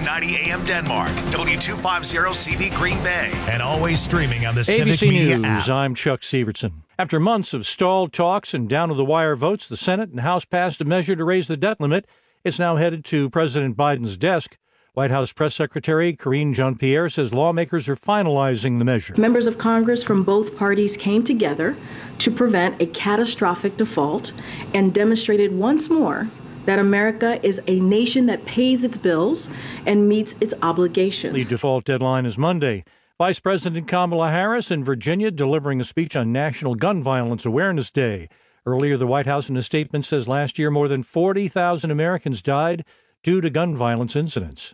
1590 AM Denmark, W250CV Green Bay, and always streaming on the Civic ABC Media News, app. I'm Chuck Severson. After months of stalled talks and down-to-the-wire votes, the Senate and House passed a measure to raise the debt limit. It's now headed to President Biden's desk. White House Press Secretary Karine Jean-Pierre says lawmakers are finalizing the measure. Members of Congress from both parties came together to prevent a catastrophic default and demonstrated once more that America is a nation that pays its bills and meets its obligations. The default deadline is Monday. Vice President Kamala Harris in Virginia delivering a speech on National Gun Violence Awareness Day. Earlier, the White House in a statement says last year more than 40,000 Americans died due to gun violence incidents.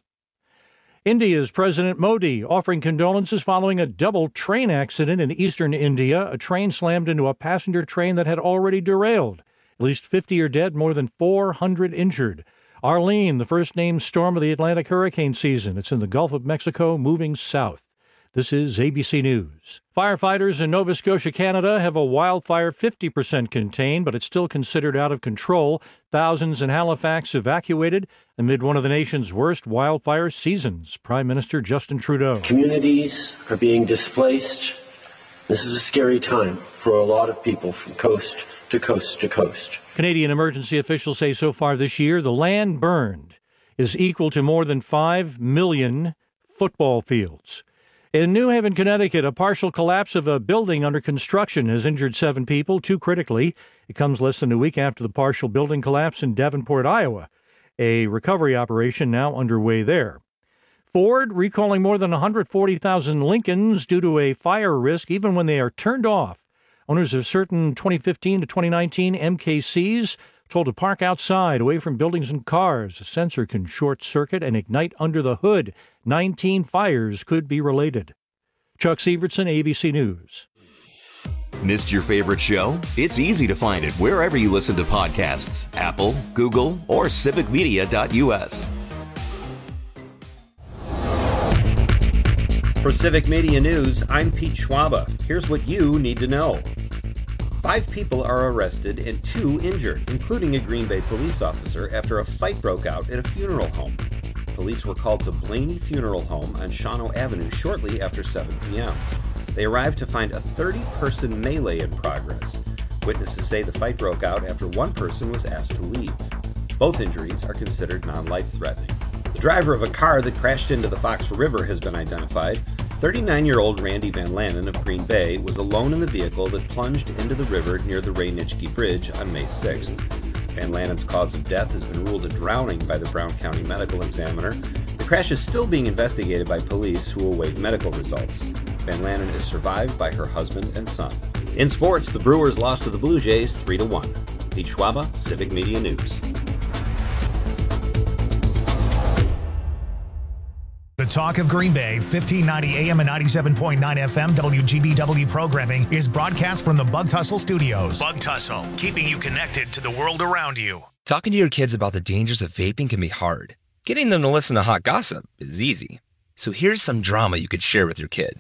India's President Modi offering condolences following a double train accident in eastern India. A train slammed into a passenger train that had already derailed. At least 50 are dead, more than 400 injured. Arlene, the first named storm of the Atlantic hurricane season. It's in the Gulf of Mexico, moving south. This is ABC News. Firefighters in Nova Scotia, Canada have a wildfire 50% contained, but it's still considered out of control. Thousands in Halifax evacuated amid one of the nation's worst wildfire seasons. Prime Minister Justin Trudeau. Communities are being displaced. This is a scary time for a lot of people from coast to coast to coast. Canadian emergency officials say so far this year, the land burned is equal to more than 5 million football fields. In New Haven, Connecticut, a partial collapse of a building under construction has injured 7 people, 2 critically. It comes less than a week after the partial building collapse in Davenport, Iowa. A recovery operation now underway there. Ford recalling more than 140,000 Lincolns due to a fire risk even when they are turned off. Owners of certain 2015 to 2019 MKCs told to park outside, away from buildings and cars. A sensor can short circuit and ignite under the hood. 19 fires could be related. Chuck Severson, ABC News. Missed your favorite show? It's easy to find it wherever you listen to podcasts. Apple, Google, or civicmedia.us. For Civic Media News, I'm Pete Schwaba. Here's what you need to know. 5 people are arrested and 2 injured, including a Green Bay police officer, after a fight broke out at a funeral home. Police were called to Blaney Funeral Home on Shawano Avenue shortly after 7 p.m. They arrived to find a 30-person melee in progress. Witnesses say the fight broke out after one person was asked to leave. Both injuries are considered non-life-threatening. The driver of a car that crashed into the Fox River has been identified. 39-year-old Randy Van Lannen of Green Bay was alone in the vehicle that plunged into the river near the Ray-Nitschke Bridge on May 6th. Van Lannen's cause of death has been ruled a drowning by the Brown County Medical Examiner. The crash is still being investigated by police who await medical results. Van Lannen is survived by her husband and son. In sports, the Brewers lost to the Blue Jays 3-1. Pete Schwaba, Civic Media News. The Talk of Green Bay, 1590 AM and 97.9 FM WGBW programming is broadcast from the Bug Tussle Studios. Bug Tussle, keeping you connected to the world around you. Talking to your kids about the dangers of vaping can be hard. Getting them to listen to hot gossip is easy. So here's some drama you could share with your kid.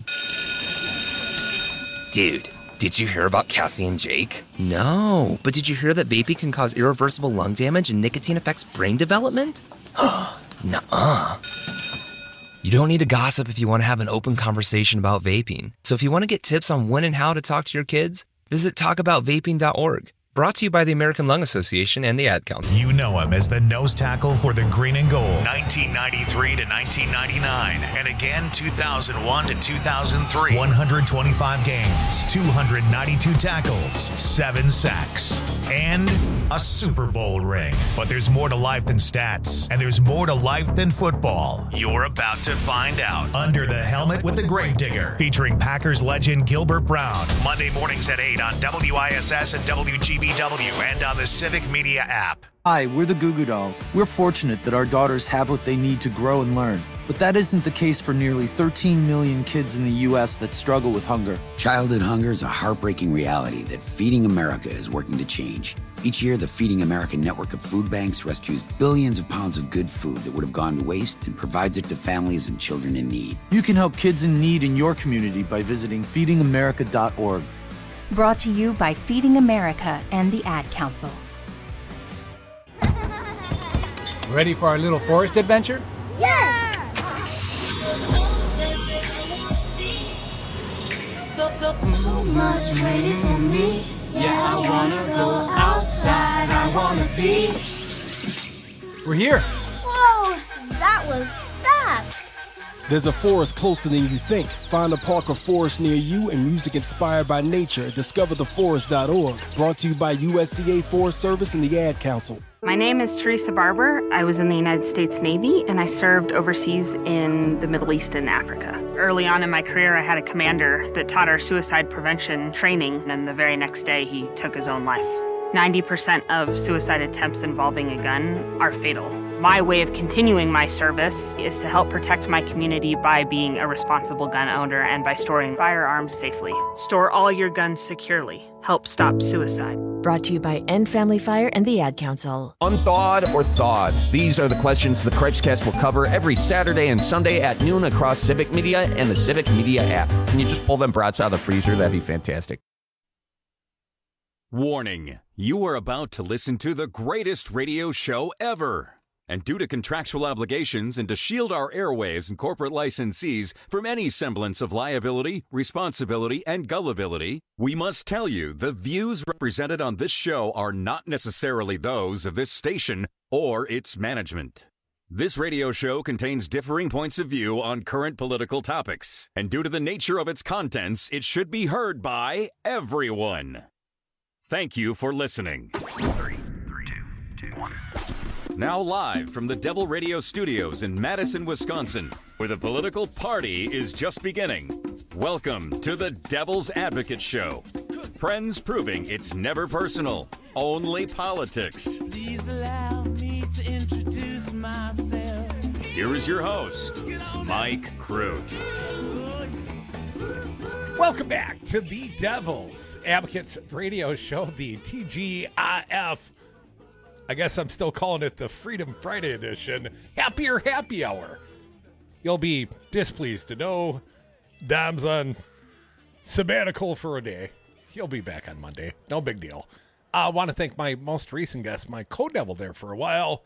Dude, did you hear about Cassie and Jake? No, but did you hear that vaping can cause irreversible lung damage and nicotine affects brain development? Nuh-uh. You don't need to gossip if you want to have an open conversation about vaping. So if you want to get tips on when and how to talk to your kids, visit talkaboutvaping.org. Brought to you by the American Lung Association and the Ad Council. You know him as the nose tackle for the Green and Gold, 1993 to 1999, and again 2001 to 2003. 125 games, 292 tackles, 7 sacks, and a Super Bowl ring. But there's more to life than stats, and there's more to life than football. You're about to find out. Under the Helmet with the Gravedigger, featuring Packers legend Gilbert Brown. Monday mornings at 8 on WISS and WGBW and on the Civic Media app. Hi, we're the Goo Goo Dolls. We're fortunate that our daughters have what they need to grow and learn. But that isn't the case for nearly 13 million kids in the U.S. that struggle with hunger. Childhood hunger is a heartbreaking reality that Feeding America is working to change. Each year, the Feeding America network of food banks rescues billions of pounds of good food that would have gone to waste and provides it to families and children in need. You can help kids in need in your community by visiting feedingamerica.org. Brought to you by Feeding America and the Ad Council. Ready for our little forest adventure? Yes! So much waiting for me. Yeah, I wanna go outside. I wanna be. We're here. Whoa, that was fast. There's a forest closer than you think. Find a park or forest near you and music inspired by nature. DiscoverTheForest.org. Brought to you by USDA Forest Service and the Ad Council. My name is Teresa Barber. I was in the United States Navy, and I served overseas in the Middle East and Africa. Early on in my career, I had a commander that taught our suicide prevention training, and the very next day, he took his own life. 90% of suicide attempts involving a gun are fatal. My way of continuing my service is to help protect my community by being a responsible gun owner and by storing firearms safely. Store all your guns securely. Help stop suicide. Brought to you by End Family Fire and the Ad Council. Unthawed or thawed? These are the questions the Cripescast will cover every Saturday and Sunday at noon across Civic Media and the Civic Media app. Can you just pull them brats out of the freezer? That'd be fantastic. Warning, you are about to listen to the greatest radio show ever. And due to contractual obligations and to shield our airwaves and corporate licensees from any semblance of liability, responsibility, and gullibility, we must tell you the views represented on this show are not necessarily those of this station or its management. This radio show contains differing points of view on current political topics, and due to the nature of its contents, it should be heard by everyone. Thank you for listening. 3, 2, 1. Now live from the Devil Radio Studios in Madison, Wisconsin, where the political party is just beginning. Welcome to the Devil's Advocate Show. Friends proving it's never personal, only politics. Please allow me to introduce myself. Here is your host, Mike Crute. Welcome back to the Devil's Advocates Radio Show, the TGIF. I guess I'm still calling it the Freedom Friday edition. Happier Happy Hour. You'll be displeased to know Dom's on sabbatical for a day. He'll be back on Monday. No big deal. I want to thank my most recent guest, my co-devil there for a while.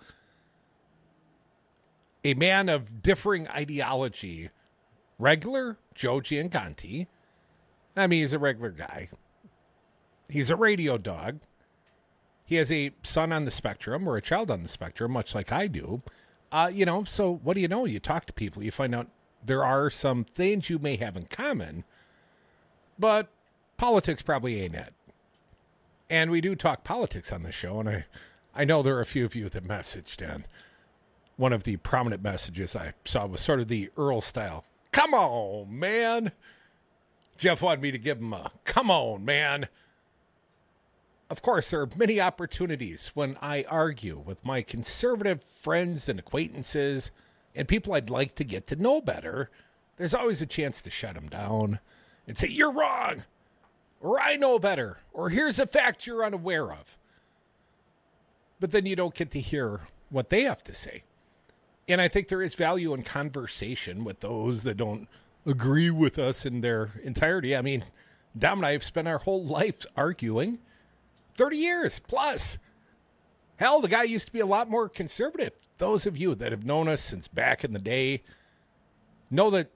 A man of differing ideology. Regular Joe Gianconti. I mean, he's a regular guy. He's a radio dog. He has a son on the spectrum or a child on the spectrum, much like I do. So what do you know? You talk to people. You find out there are some things you may have in common, but politics probably ain't it. And we do talk politics on the show, and I know there are a few of you that messaged in. One of the prominent messages I saw was sort of the Earl style. Come on, man. Jeff wanted me to give him a come on, man. Of course, there are many opportunities when I argue with my conservative friends and acquaintances and people I'd like to get to know better. There's always a chance to shut them down and say, you're wrong, or I know better, or here's a fact you're unaware of. But then you don't get to hear what they have to say. And I think there is value in conversation with those that don't agree with us in their entirety. I mean, Dom and I have spent our whole lives arguing. 30 years plus. Hell, the guy used to be a lot more conservative. Those of you that have known us since back in the day know that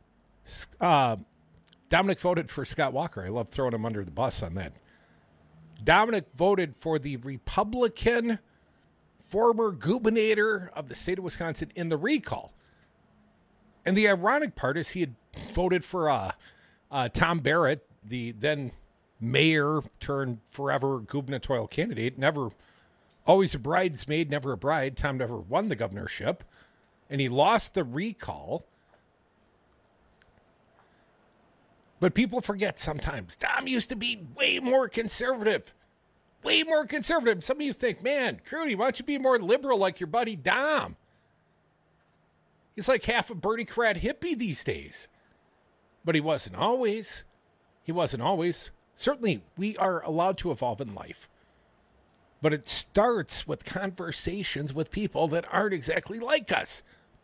Dominic voted for Scott Walker. I love throwing him under the bus on that. Dominic voted for the Republican former gubernator of the state of Wisconsin in the recall. And the ironic part is he had voted for Tom Barrett, the then mayor turned forever gubernatorial candidate, never, always a bridesmaid, never a bride. Tom never won the governorship, and he lost the recall. But people forget sometimes. Tom used to be way more conservative. Way more conservative. Some of you think, man, Crudy, why don't you be more liberal like your buddy Dom? He's like half a Bernie Crad hippie these days. But he wasn't always. He wasn't always. Certainly, we are allowed to evolve in life. But it starts with conversations with people that aren't exactly like us.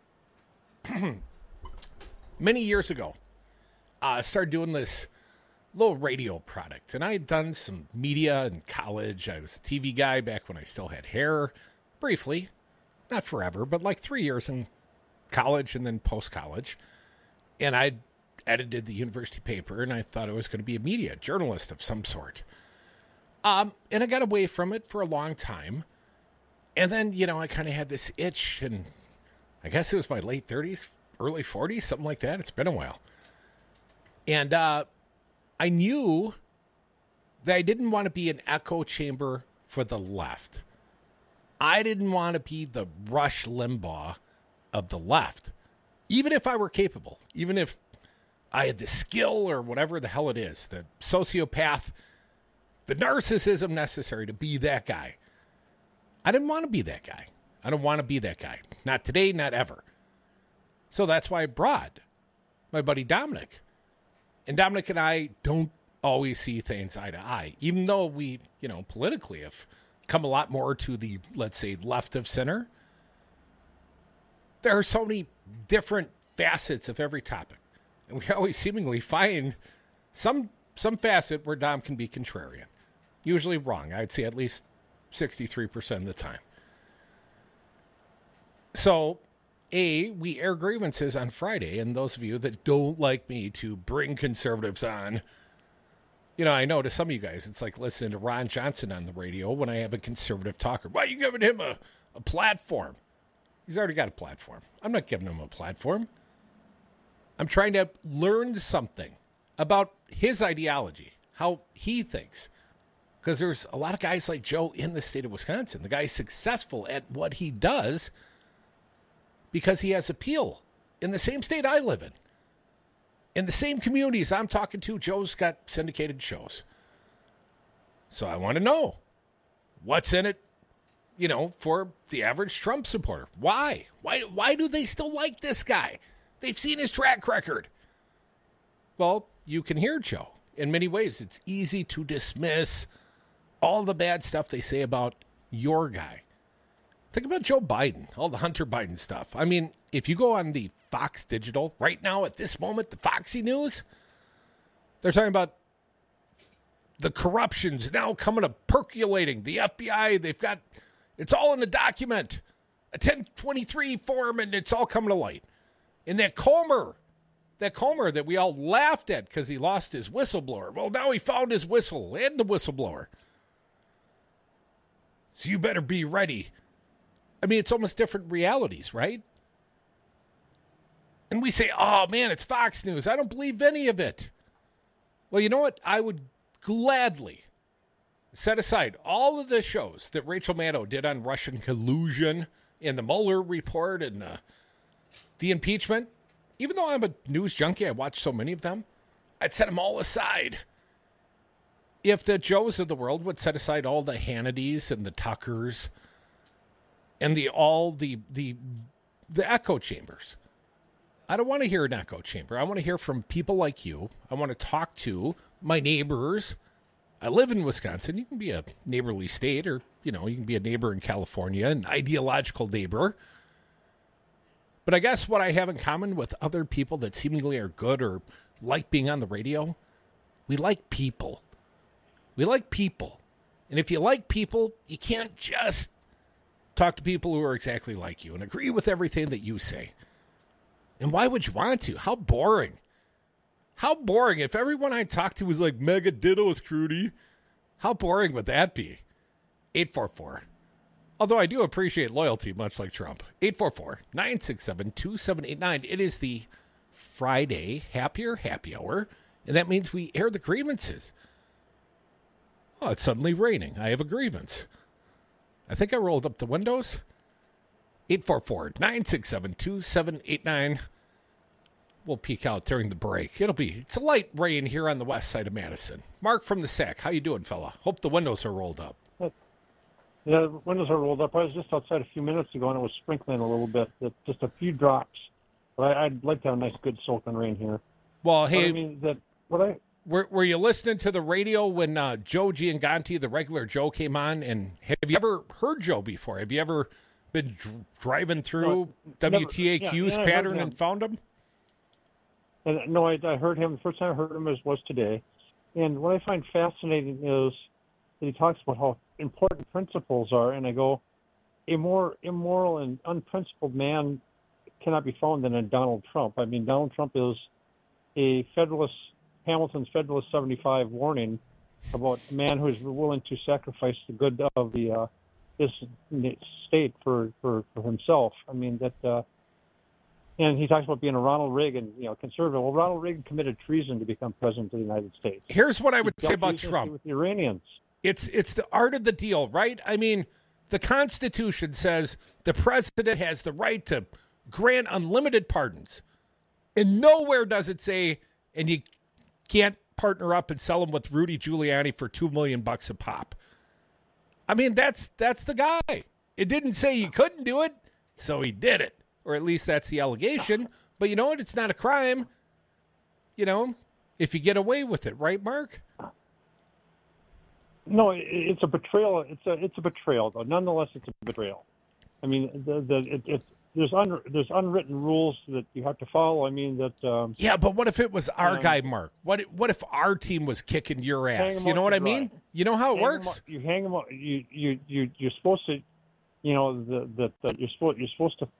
Many years ago, I started doing this little radio product. And I had done some media in college. I was a TV guy back when I still had hair. Briefly. Not forever, but like 3 years in college and then post-college. And I edited the university paper, and I thought I was going to be a media journalist of some sort. And I got away from it for a long time. And then, I kind of had this itch, and I guess it was my late 30s, early 40s, something like that. It's been a while. And I knew that I didn't want to be an echo chamber for the left. I didn't want to be the Rush Limbaugh of the left, even if I were capable, even if I had the skill or whatever the hell it is, the sociopath, the narcissism necessary to be that guy. I didn't want to be that guy. I don't want to be that guy. Not today, not ever. So that's why I brought my buddy Dominic. And Dominic and I don't always see things eye to eye, even though we, politically have come a lot more to the, let's say, left of center. There are so many different facets of every topic. And we always seemingly find some facet where Dom can be contrarian. Usually wrong. I'd say at least 63% of the time. So, we air grievances on Friday, and those of you that don't like me to bring conservatives on, I know to some of you guys, it's like listening to Ron Johnson on the radio when I have a conservative talker. Why are you giving him a platform? He's already got a platform. I'm not giving him a platform. I'm trying to learn something about his ideology, how he thinks. Because there's a lot of guys like Joe in the state of Wisconsin. The guy's successful at what he does because he has appeal in the same state I live in. In the same communities I'm talking to, Joe's got syndicated shows. So I want to know what's in it, for the average Trump supporter. Why? Why do they still like this guy? They've seen his track record. Well, you can hear Joe. In many ways, it's easy to dismiss all the bad stuff they say about your guy. Think about Joe Biden, all the Hunter Biden stuff. I mean, if you go on the Fox Digital right now at this moment, the Foxy News, they're talking about the corruption's now coming up, percolating. The FBI, it's all in a document, a 1023 form, and it's all coming to light. And that Comer that we all laughed at because he lost his whistleblower. Well, now he found his whistle and the whistleblower. So you better be ready. I mean, it's almost different realities, right? And we say, oh, man, it's Fox News. I don't believe any of it. Well, you know what? I would gladly set aside all of the shows that Rachel Maddow did on Russian collusion and the Mueller report and the impeachment. Even though I'm a news junkie, I watch so many of them, I'd set them all aside. If the Joes of the world would set aside all the Hannitys and the Tuckers and the echo chambers. I don't want to hear an echo chamber. I want to hear from people like you. I want to talk to my neighbors. I live in Wisconsin. You can be a neighborly state, or, you can be a neighbor in California, an ideological neighbor. But I guess what I have in common with other people that seemingly are good or like being on the radio, we like people. We like people. And if you like people, you can't just talk to people who are exactly like you and agree with everything that you say. And why would you want to? How boring. How boring. If everyone I talked to was like mega dittos, Crudy, how boring would that be? 844. Although I do appreciate loyalty, much like Trump. 844-967-2789. It is the Friday happy hour, and that means we air the grievances. Oh, it's suddenly raining. I have a grievance. I think I rolled up the windows. 844-967-2789. We'll peek out during the break. It's a light rain here on the west side of Madison. Mark from the Sac, how you doing, fella? Hope the windows are rolled up. Yeah, the windows are rolled up. I was just outside a few minutes ago, and it was sprinkling a little bit, just a few drops. But I'd like to have a nice, good soaking rain here. Well, hey, were you listening to the radio when Joe Gianganti, the regular Joe, came on? And have you ever heard Joe before? Have you ever been driving through WTAQ's pattern and found him? No, I heard him. The first time I heard him was today. And what I find fascinating is that he talks about how important principles are. And I go, a more immoral and unprincipled man cannot be found than in Donald Trump. I mean, Donald Trump is Hamilton's Federalist 75 warning about a man who is willing to sacrifice the good of his state for himself. I mean, and he talks about being a Ronald Reagan, conservative. Well, Ronald Reagan committed treason to become president of the United States. Here's what I would say about Trump. With the Iranians. It's the art of the deal, right? I mean, the Constitution says the president has the right to grant unlimited pardons. And nowhere does it say, and you can't partner up and sell them with Rudy Giuliani for $2 million a pop. I mean, that's the guy. It didn't say you couldn't do it, so he did it. Or at least that's the allegation. But you know what? It's not a crime, if you get away with it. Right, Mark? No, it's a betrayal. It's a betrayal, though. Nonetheless, it's a betrayal. I mean, there's unwritten rules that you have to follow. I mean that. Yeah, but what if it was our guy, Mark? What if our team was kicking your ass? You know what I mean? You know how it works. You hang them. You're supposed to. You're supposed to.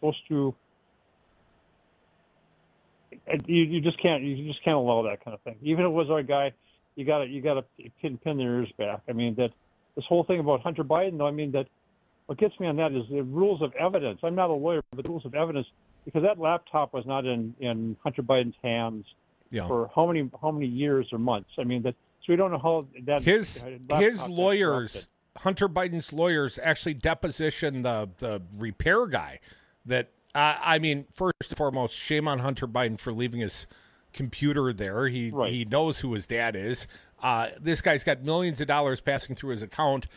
You just can't allow that kind of thing. Even if it was our guy, you got to pin their ears back. I mean that this whole thing about Hunter Biden, though. I mean that what gets me on that is the rules of evidence. I'm not a lawyer, but the rules of evidence, because that laptop was not in Hunter Biden's hands for how many years or months. I mean that. So we don't know how that his lawyers, Hunter Biden's lawyers, actually depositioned the repair guy. That I mean, first and foremost, shame on Hunter Biden for leaving his computer there. He knows who his dad is. This guy's got millions of dollars passing through his account.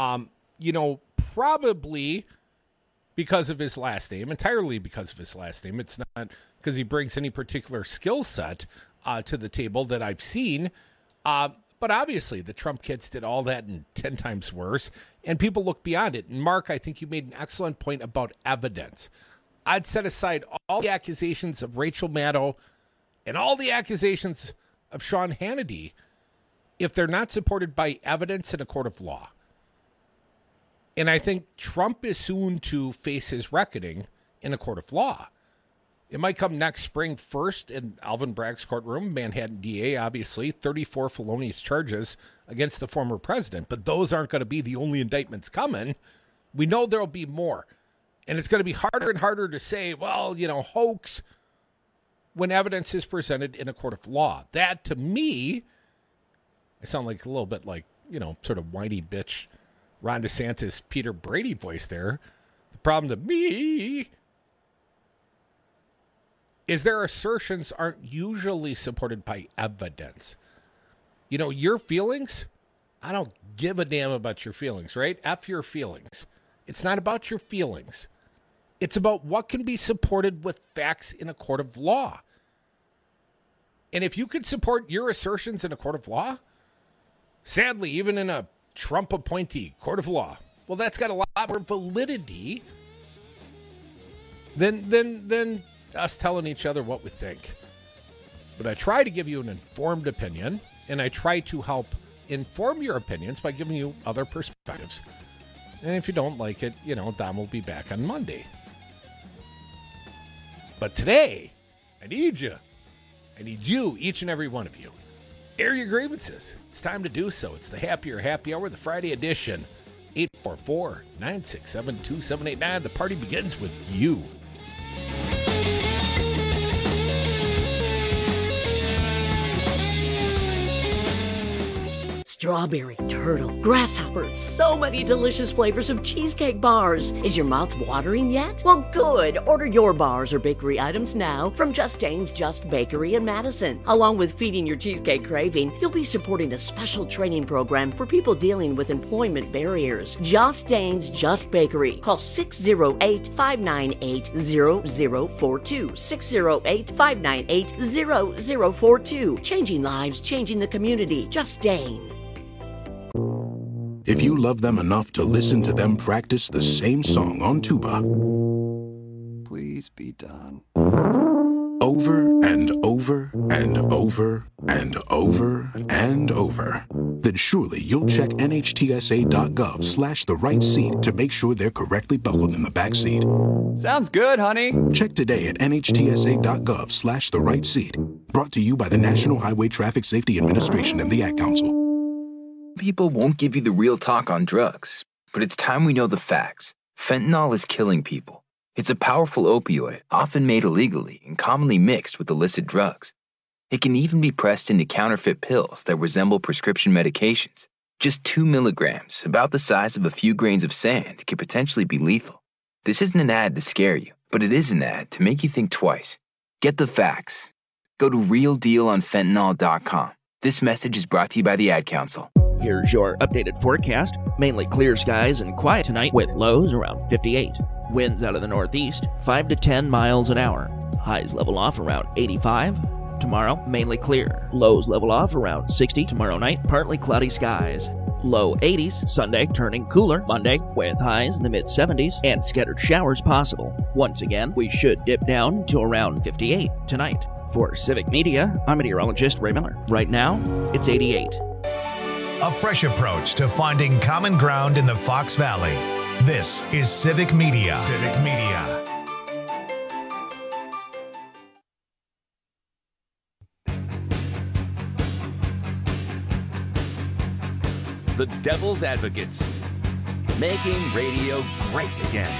Probably because of his last name, entirely because of his last name. It's not because he brings any particular skill set to the table that I've seen. But obviously, the Trump kids did all that and 10 times worse, and people look beyond it. And Mark, I think you made an excellent point about evidence. I'd set aside all the accusations of Rachel Maddow and all the accusations of Sean Hannity if they're not supported by evidence in a court of law. And I think Trump is soon to face his reckoning in a court of law. It might come next spring first in Alvin Bragg's courtroom, Manhattan DA, obviously, 34 felonious charges against the former president. But those aren't going to be the only indictments coming. We know there'll be more. And it's going to be harder and harder to say, well, hoax when evidence is presented in a court of law. That, to me, I sound like a little bit like, sort of whiny bitch Ron DeSantis, Peter Brady voice there. The problem to me is their assertions aren't usually supported by evidence. Your feelings, I don't give a damn about your feelings, right? F your feelings. It's not about your feelings. It's about what can be supported with facts in a court of law. And if you could support your assertions in a court of law, sadly, even in a Trump appointee court of law, well, that's got a lot more validity than us telling each other what we think. But I try to give you an informed opinion, and I try to help inform your opinions by giving you other perspectives. And if you don't like it, Dom will be back on Monday. But today, I need you. I need you, each and every one of you. Air your grievances. It's time to do so. It's the Happier Happy Hour, the Friday edition. 844-967-2789. The party begins with you. Strawberry, turtle, grasshopper, so many delicious flavors of cheesecake bars. Is your mouth watering yet? Well, good. Order your bars or bakery items now from Justain's Just Bakery in Madison. Along with feeding your cheesecake craving, you'll be supporting a special training program for people dealing with employment barriers. Justain's Just Bakery. Call 608-598-0042. 608-598-0042. Changing lives, changing the community. Justain. If you love them enough to listen to them practice the same song on tuba, please be done. Over and over and over and over and over, then surely you'll check NHTSA.gov/the right seat to make sure they're correctly buckled in the back seat. Sounds good, honey. Check today at NHTSA.gov/the right seat. Brought to you by the National Highway Traffic Safety Administration and the Ad Council. People won't give you the real talk on drugs, but it's time we know the facts. Fentanyl is killing people. It's a powerful opioid, often made illegally and commonly mixed with illicit drugs. It can even be pressed into counterfeit pills that resemble prescription medications. Just 2 milligrams, about the size of a few grains of sand, could potentially be lethal. This isn't an ad to scare you, but it is an ad to make you think twice. Get the facts. Go to realdealonfentanyl.com. This message is brought to you by the Ad Council. Here's your updated forecast. Mainly clear skies and quiet tonight with lows around 58. Winds out of the northeast, 5 to 10 miles an hour. Highs level off around 85. Tomorrow, mainly clear. Lows level off around 60 tomorrow night, partly cloudy skies. Low 80s, Sunday turning cooler Monday with highs in the mid-70s and scattered showers possible. Once again, we should dip down to around 58 tonight. For Civic Media, I'm meteorologist Ray Miller. Right now, it's 88. A fresh approach to finding common ground in the Fox Valley. This is Civic Media. Civic Media. The Devil's Advocates, making radio great again.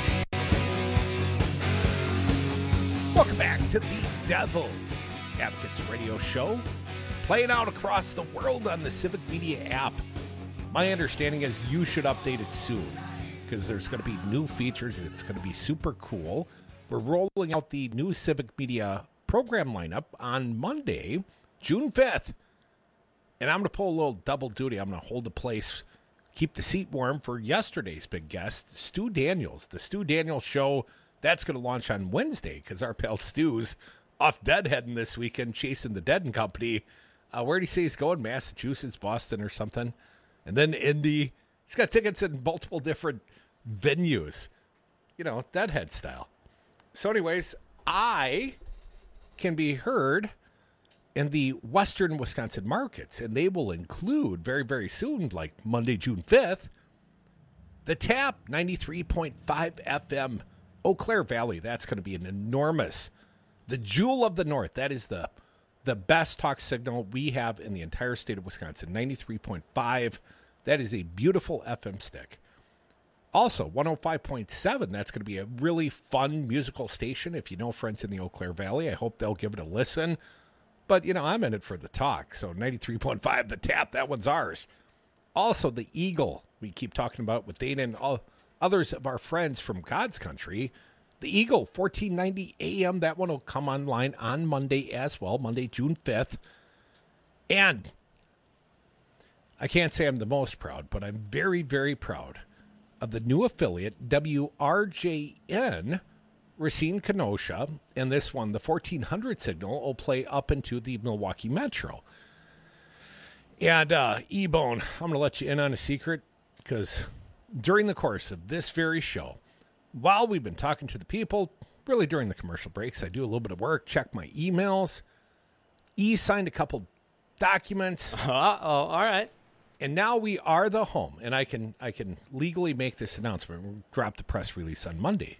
Welcome back to the Devil's Advocates radio show, playing out across the world on the Civic Media app. My understanding is you should update it soon because there's going to be new features. It's going to be super cool. We're rolling out the new Civic Media program lineup on Monday, June 5th. And I'm going to pull a little double duty. I'm going to hold the place, keep the seat warm for yesterday's big guest, Stu Daniels. The Stu Daniels show, that's going to launch on Wednesday because our pal Stu's off deadheading this weekend, chasing the Dead and Company. Where did he say he's going? Massachusetts, Boston, or something? And then Indy. He's got tickets in multiple different venues. You know, Deadhead style. So anyways, I can be heard in the western Wisconsin markets, and they will include very, very soon, like Monday, June 5th, the Tap 93.5 FM, Eau Claire Valley. That's going to be an enormous, the jewel of the north. That is the best talk signal we have in the entire state of Wisconsin, 93.5. That is a beautiful FM stick. Also, 105.7, that's going to be a really fun musical station. If you know friends in the Eau Claire Valley, I hope they'll give it a listen. But, you know, I'm in it for the talk. So 93.5, the Tap, that one's ours. Also, the Eagle, we keep talking about with Dana and all others of our friends from God's country. The Eagle, 1490 AM, that one will come online on Monday as well, Monday, June 5th. And I can't say I'm the most proud, but I'm very, very proud of the new affiliate, WRJN, Racine, Kenosha, and this one, the 1400 signal, will play up into the Milwaukee Metro. And E-Bone, I'm going to let you in on a secret, because during the course of this very show, while we've been talking to the people, really during the commercial breaks, I do a little bit of work, check my emails. E signed a couple documents. All right. And now we are the home, and I can legally make this announcement. We'll drop the press release on Monday.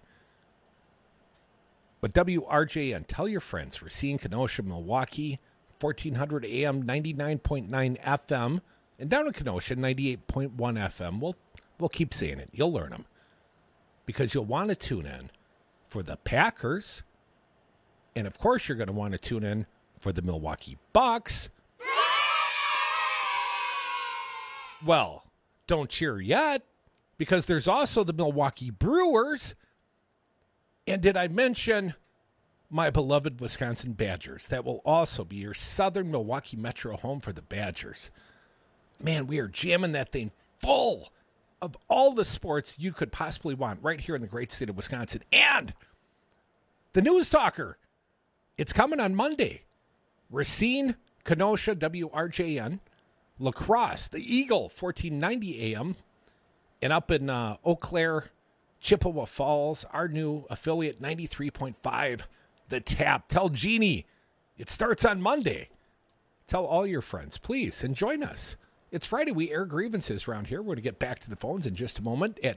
But WRJN, tell your friends, Racine, Kenosha, Milwaukee, 1400 AM, 99.9 FM, and down in Kenosha, 98.1 FM. We'll keep saying it. You'll learn them. Because you'll want to tune in for the Packers, and of course you're going to want to tune in for the Milwaukee Bucks. Well, don't cheer yet, because there's also the Milwaukee Brewers. And did I mention my beloved Wisconsin Badgers? That will also be your southern Milwaukee Metro home for the Badgers. Man, we are jamming that thing full of all the sports you could possibly want right here in the great state of Wisconsin. And the News Talker, it's coming on Monday. Racine, Kenosha, WRJN. La Crosse, the Eagle, 1490 AM. And up in Eau Claire, Chippewa Falls, our new affiliate, 93.5, the Tap. Tell Jeannie, it starts on Monday. Tell all your friends, please, and join us It's Friday. We air grievances around here. We're going to get back to the phones in just a moment at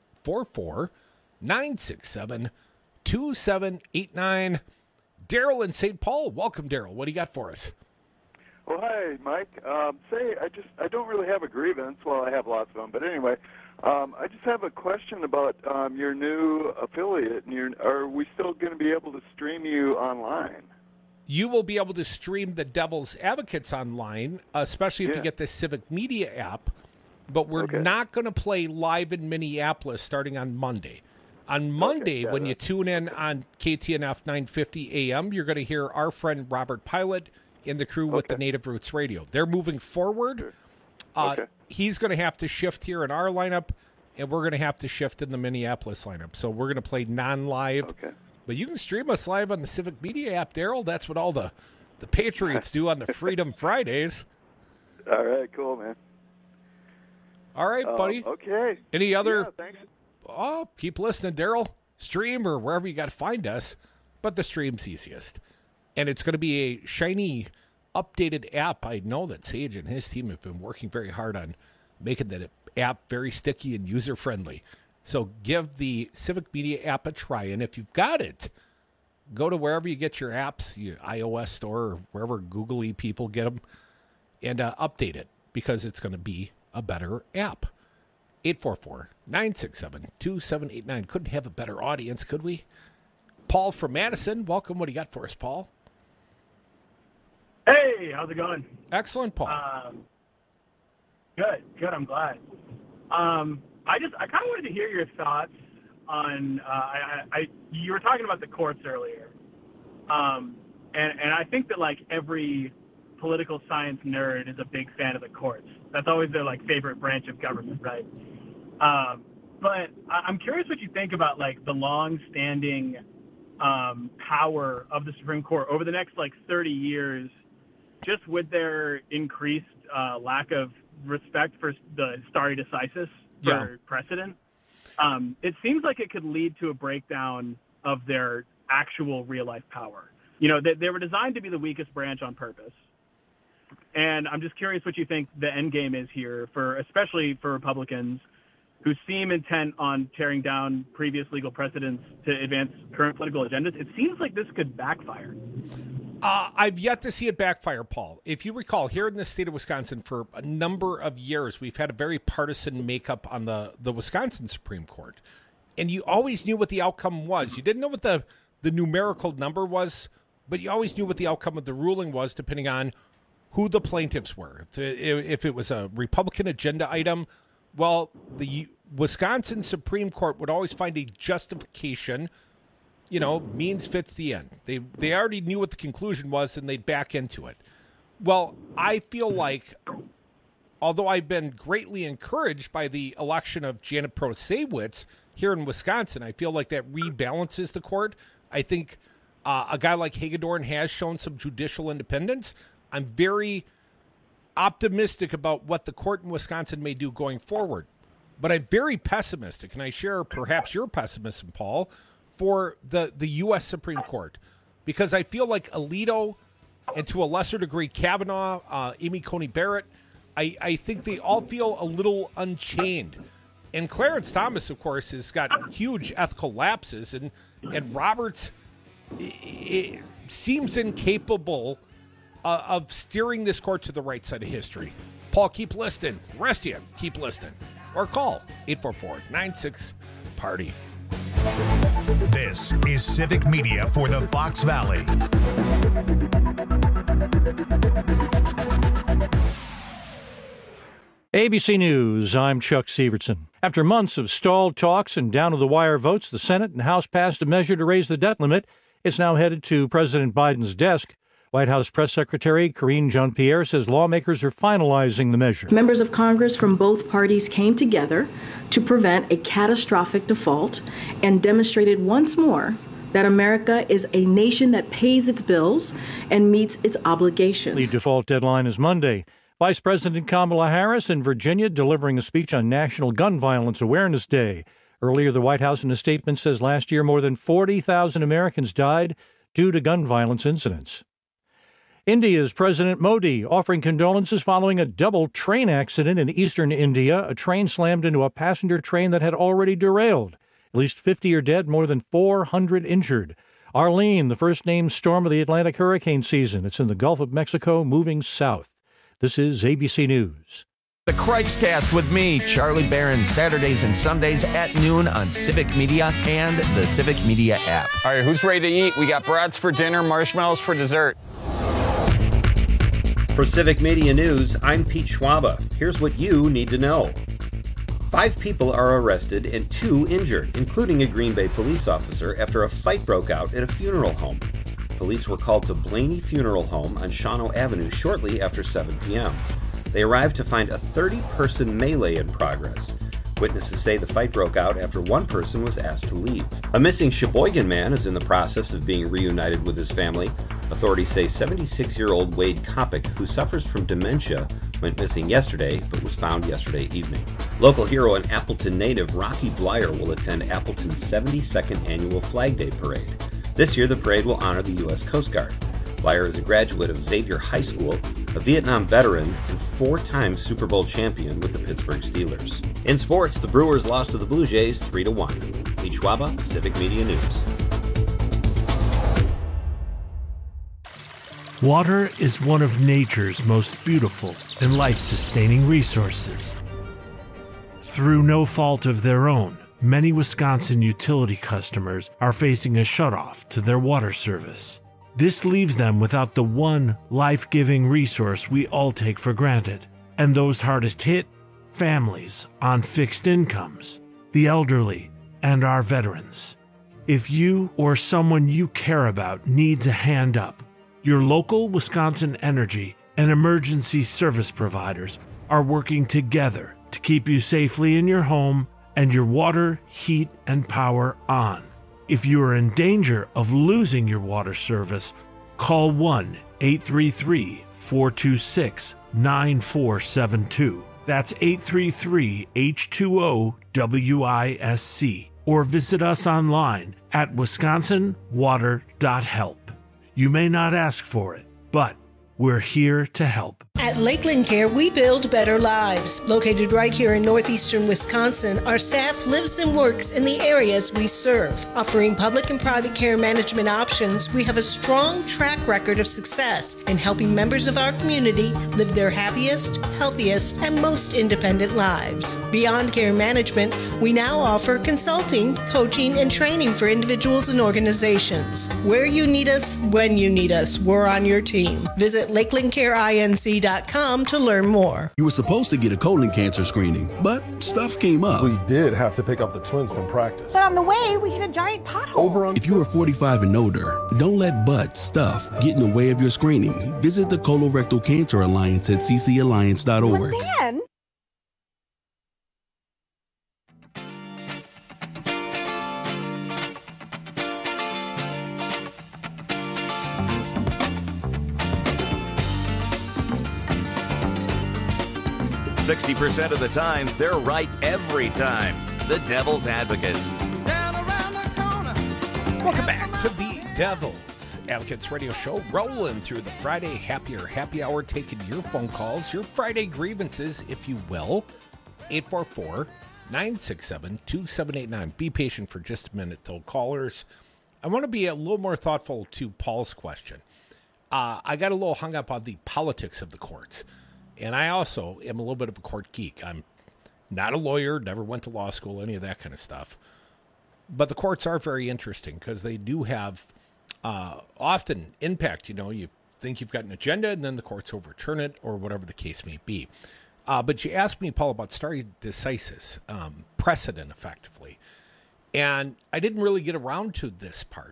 844-967-2789. Daryl in St. Paul. Welcome, Daryl. What do you got for us? Well, hi, Mike. I don't really have a grievance. Well, I have lots of them. But anyway, I just have a question about your new affiliate. Are we still going to be able to stream you online? You will be able to stream the Devil's Advocates online, especially if you get the Civic Media app. But we're not going to play live in Minneapolis starting on Monday. On Monday, when you tune in on KTNF 950 AM, you're going to hear our friend Robert Pilot in the crew with the Native Roots Radio. They're moving forward. He's going to have to shift here in our lineup, and we're going to have to shift in the Minneapolis lineup. So we're going to play non-live. But you can stream us live on the Civic Media app, Daryl. That's what all the Patriots do on the Freedom Fridays. All right, cool, man. All right, buddy. Okay. Any other? Yeah, thanks. Oh, keep listening, Daryl. Stream or wherever you got to find us. But the stream's easiest. And it's going to be a shiny, updated app. I know that Sage and his team have been working very hard on making that app very sticky and user-friendly. So give the Civic Media app a try. And if you've got it, go to wherever you get your apps, your iOS store, or wherever googly people get them, and update it because it's going to be a better app. 844-967-2789. Couldn't have a better audience, could we? Paul from Madison, welcome. What do you got for us, Paul? Hey, how's it going? Excellent, Paul. Good. I'm glad. I kind of wanted to hear your thoughts on. You were talking about the courts earlier, and I think that like every political science nerd is a big fan of the courts. That's always their like favorite branch of government, right? But I'm curious what you think about like the long-standing power of the Supreme Court over the next like 30 years, just with their increased lack of respect for the stare decisis for precedent. It seems like it could lead to a breakdown of their actual real-life power. You know, they were designed to be the weakest branch on purpose. And I'm just curious what you think the end game is here, especially for Republicans who seem intent on tearing down previous legal precedents to advance current political agendas. It seems like this could backfire. I've yet to see it backfire, Paul. If you recall, here in the state of Wisconsin, for a number of years, we've had a very partisan makeup on the Wisconsin Supreme Court. And you always knew what the outcome was. You didn't know what the numerical number was, but you always knew what the outcome of the ruling was, depending on who the plaintiffs were. If it was a Republican agenda item, well, the Wisconsin Supreme Court would always find a justification. You know, means fits the end. They already knew what the conclusion was, and they'd back into it. Well, I feel like, although I've been greatly encouraged by the election of Janet Protasiewicz here in Wisconsin, I feel like that rebalances the court. I think a guy like Hagedorn has shown some judicial independence. I'm very optimistic about what the court in Wisconsin may do going forward. But I'm very pessimistic, and I share perhaps your pessimism, Paul, for the U.S. Supreme Court, because I feel like Alito and to a lesser degree Kavanaugh, Amy Coney Barrett, I think they all feel a little unchained. And Clarence Thomas, of course, has got huge ethical lapses, and Roberts seems incapable of steering this court to the right side of history. Paul, keep listening. The rest of you, keep listening. Or call 844-96-PARTY. This is Civic Media for the Fox Valley. ABC News, I'm Chuck Severson. After months of stalled talks and down-to-the-wire votes, the Senate and House passed a measure to raise the debt limit. It's now headed to President Biden's desk. White House Press Secretary Karine Jean-Pierre says lawmakers are finalizing the measure. Members of Congress from both parties came together to prevent a catastrophic default and demonstrated once more that America is a nation that pays its bills and meets its obligations. The default deadline is Monday. Vice President Kamala Harris in Virginia delivering a speech on National Gun Violence Awareness Day. Earlier, the White House in a statement says last year more than 40,000 Americans died due to gun violence incidents. India's President Modi offering condolences following a double train accident in eastern India. A train slammed into a passenger train that had already derailed. At least 50 are dead, more than 400 injured. Arlene, the first named storm of the Atlantic hurricane season. It's in the Gulf of Mexico, moving south. This is ABC News. The Cripescast with me, Charlie Barron, Saturdays and Sundays at noon on Civic Media and the Civic Media app. All right, who's ready to eat? We got brats for dinner, marshmallows for dessert. For Civic Media News, I'm Pete Schwaba. Here's what you need to know. 5 people are arrested and 2 injured, including a Green Bay police officer, after a fight broke out at a funeral home. Police were called to Blaney Funeral Home on Shawano Avenue shortly after 7 p.m. They arrived to find a 30-person melee in progress. Witnesses say the fight broke out after one person was asked to leave. A missing Sheboygan man is in the process of being reunited with his family. Authorities say 76-year-old Wade Kopic, who suffers from dementia, went missing yesterday but was found yesterday evening. Local hero and Appleton native Rocky Blyer will attend Appleton's 72nd annual Flag Day Parade. This year the parade will honor the U.S. Coast Guard. Blyer is a graduate of Xavier High School, a Vietnam veteran, and 4-time Super Bowl champion with the Pittsburgh Steelers. In sports, the Brewers lost to the Blue Jays 3-1. Pete Schwaba, Civic Media News. Water is one of nature's most beautiful and life-sustaining resources. Through no fault of their own, many Wisconsin utility customers are facing a shutoff to their water service. This leaves them without the one life-giving resource we all take for granted. And those hardest hit? Families on fixed incomes, the elderly, and our veterans. If you or someone you care about needs a hand up, your local Wisconsin Energy and emergency service providers are working together to keep you safely in your home and your water, heat, and power on. If you are in danger of losing your water service, call 1-833-426-9472. That's 833-H2O-WISC. Or visit us online at wisconsinwater.help. You may not ask for it, but we're here to help. At Lakeland Care, we build better lives. Located right here in northeastern Wisconsin, our staff lives and works in the areas we serve. Offering public and private care management options, we have a strong track record of success in helping members of our community live their happiest, healthiest, and most independent lives. Beyond care management, we now offer consulting, coaching, and training for individuals and organizations. Where you need us, when you need us, we're on your team. Visit LakelandCareINC.com to learn more. You were supposed to get a colon cancer screening, but stuff came up. We did have to pick up the twins from practice. But on the way, we hit a giant pothole. If you are 45 and older, don't let stuff get in the way of your screening. Visit the Colorectal Cancer Alliance at ccalliance.org. But then... 60% of the time, they're right every time. The Devil's Advocates. Welcome back to the Devil's Advocates Radio Show, rolling through the Friday happy hour, taking your phone calls, your Friday grievances, if you will. 844-967-2789. Be patient for just a minute, though, callers. I want to be a little more thoughtful to Paul's question. I got a little hung up on the politics of the courts. And I also am a little bit of a court geek. I'm not a lawyer, never went to law school, any of that kind of stuff. But the courts are very interesting because they do have often impact. You know, you think you've got an agenda and then the courts overturn it or whatever the case may be. But you asked me, Paul, about stare decisis, precedent effectively. And I didn't really get around to this part.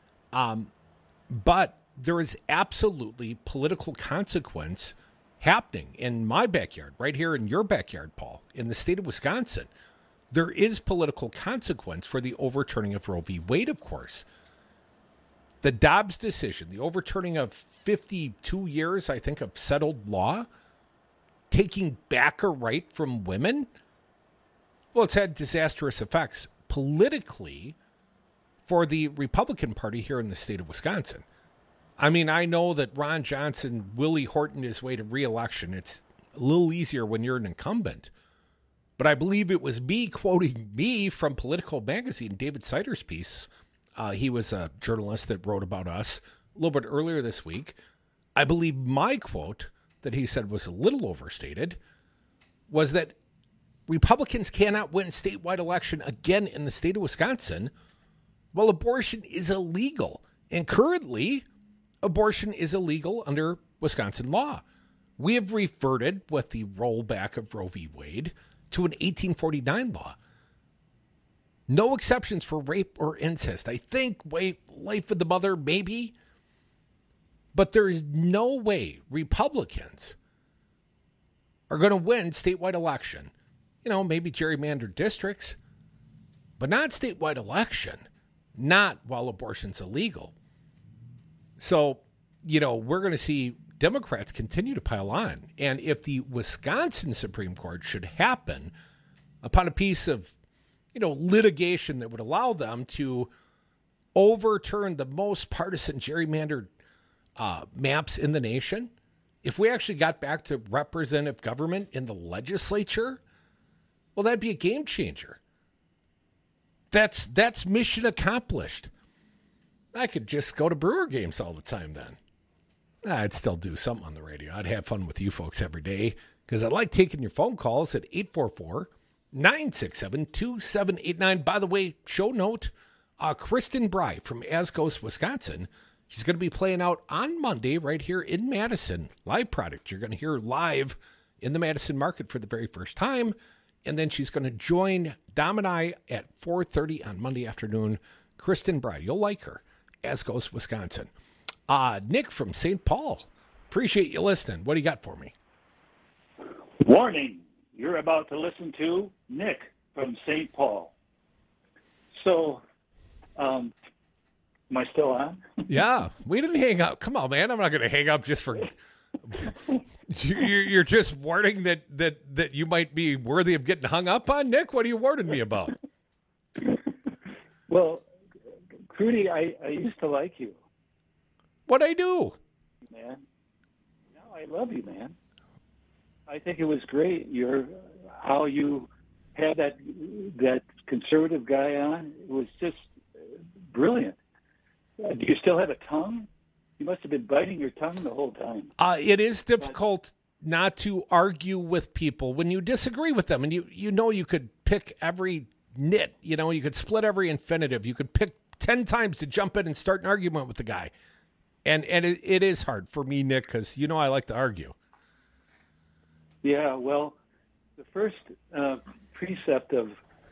But there is absolutely political consequence happening in my backyard, right here in your backyard, Paul, in the state of Wisconsin. There is political consequence for the overturning of Roe v. Wade, of course. The Dobbs decision, the overturning of 52 years, I think, of settled law, taking back a right from women, well, it's had disastrous effects politically for the Republican Party here in the state of Wisconsin. I mean, I know that Ron Johnson, Willie Horton his way to re-election. It's a little easier when you're an incumbent. But I believe it was me quoting me from Political Magazine, David Sider's piece. He was a journalist that wrote about us a little bit earlier this week. I believe my quote that he said was a little overstated was that Republicans cannot win statewide election again in the state of Wisconsin while abortion is illegal. And currently, abortion is illegal under Wisconsin law. We have reverted with the rollback of Roe v. Wade to an 1849 law. No exceptions for rape or incest. I think life of the mother, maybe. But there is no way Republicans are going to win statewide election. You know, maybe gerrymandered districts, but not statewide election. Not while abortion's illegal. So, you know, we're going to see Democrats continue to pile on. And if the Wisconsin Supreme Court should happen upon a piece of, you know, litigation that would allow them to overturn the most partisan gerrymandered maps in the nation, if we actually got back to representative government in the legislature, well, that'd be a game changer. That's mission accomplished. I could just go to Brewer games all the time then. I'd still do something on the radio. I'd have fun with you folks every day because I like taking your phone calls at 844-967-2789. By the way, show note, Kristen Bry from Ascos, Wisconsin. She's going to be playing out on Monday right here in Madison. Live product. You're going to hear live in the Madison market for the very first time. And then she's going to join Dom and I at 4:30 on Monday afternoon. Kristen Bry, you'll like her. Ascos, Wisconsin. Nick from St. Paul. Appreciate you listening. What do you got for me? Warning, you're about to listen to Nick from St. Paul. So, am I still on? Yeah, we didn't hang up. Come on, man. I'm not going to hang up just for... You're just warning that you might be worthy of getting hung up on, Nick? What are you warning me about? Well, Crudy, I used to like you. What'd I do? Man. No, I love you, man. I think it was great. How you had that conservative guy on. It was just brilliant. Do you still have a tongue? You must have been biting your tongue the whole time. It is difficult not to argue with people when you disagree with them. And you know you could pick every nit. You know, you could split every infinitive. You could pick 10 times to jump in and start an argument with the guy. And it is hard for me, Nick, because you know I like to argue. Yeah, well, the first precept of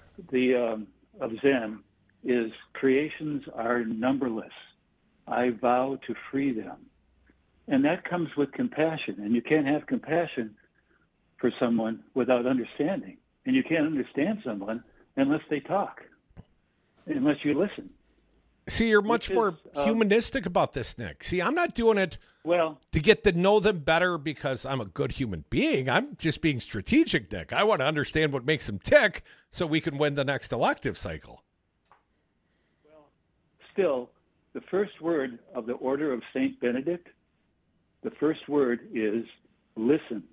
Zen is creations are numberless. I vow to free them. And that comes with compassion. And you can't have compassion for someone without understanding. And you can't understand someone unless they talk, unless you listen. See, you're much more humanistic about this, Nick. See, I'm not doing it to get to know them better because I'm a good human being. I'm just being strategic, Nick. I want to understand what makes them tick so we can win the next elective cycle. Well, still, the first word of the Order of St. Benedict, the first word is listen.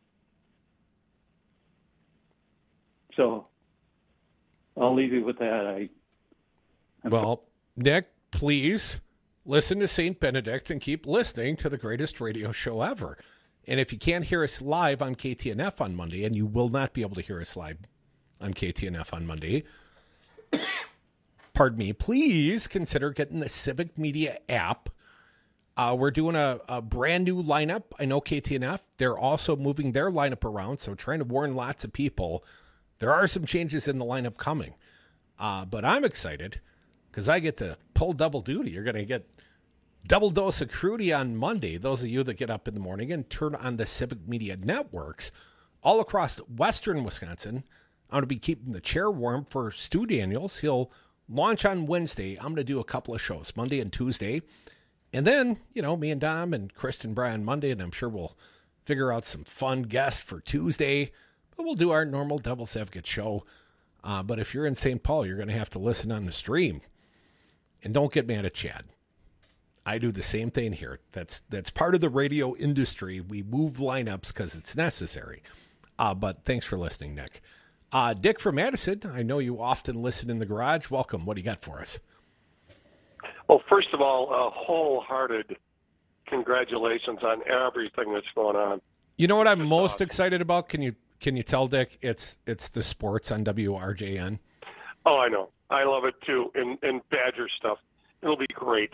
So I'll leave you with that. Nick, please listen to St. Benedict and keep listening to the greatest radio show ever. And if you can't hear us live on KTNF on Monday, and you will not be able to hear us live on KTNF on Monday, pardon me, please consider getting the Civic Media app. We're doing a brand new lineup. I know KTNF, they're also moving their lineup around, so trying to warn lots of people. There are some changes in the lineup coming. But I'm excited because I get to pull double duty. You're going to get double dose of Crudy on Monday, those of you that get up in the morning and turn on the Civic Media networks all across western Wisconsin. I'm going to be keeping the chair warm for Stu Daniels. He'll launch on Wednesday. I'm going to do a couple of shows, Monday and Tuesday. And then, you know, me and Dom and Kristen Bryan Monday, and I'm sure we'll figure out some fun guests for Tuesday. But we'll do our normal Devil's Advocate show. But if you're in St. Paul, you're going to have to listen on the stream. And don't get mad at Chad. I do the same thing here. That's part of the radio industry. We move lineups because it's necessary. But thanks for listening, Nick. Dick from Madison, I know you often listen in the garage. Welcome. What do you got for us? Well, first of all, a wholehearted congratulations on everything that's going on. You know what I'm most excited about? Can you tell, Dick? It's the sports on WRJN. Oh, I know. I love it too. And Badger stuff. It'll be great.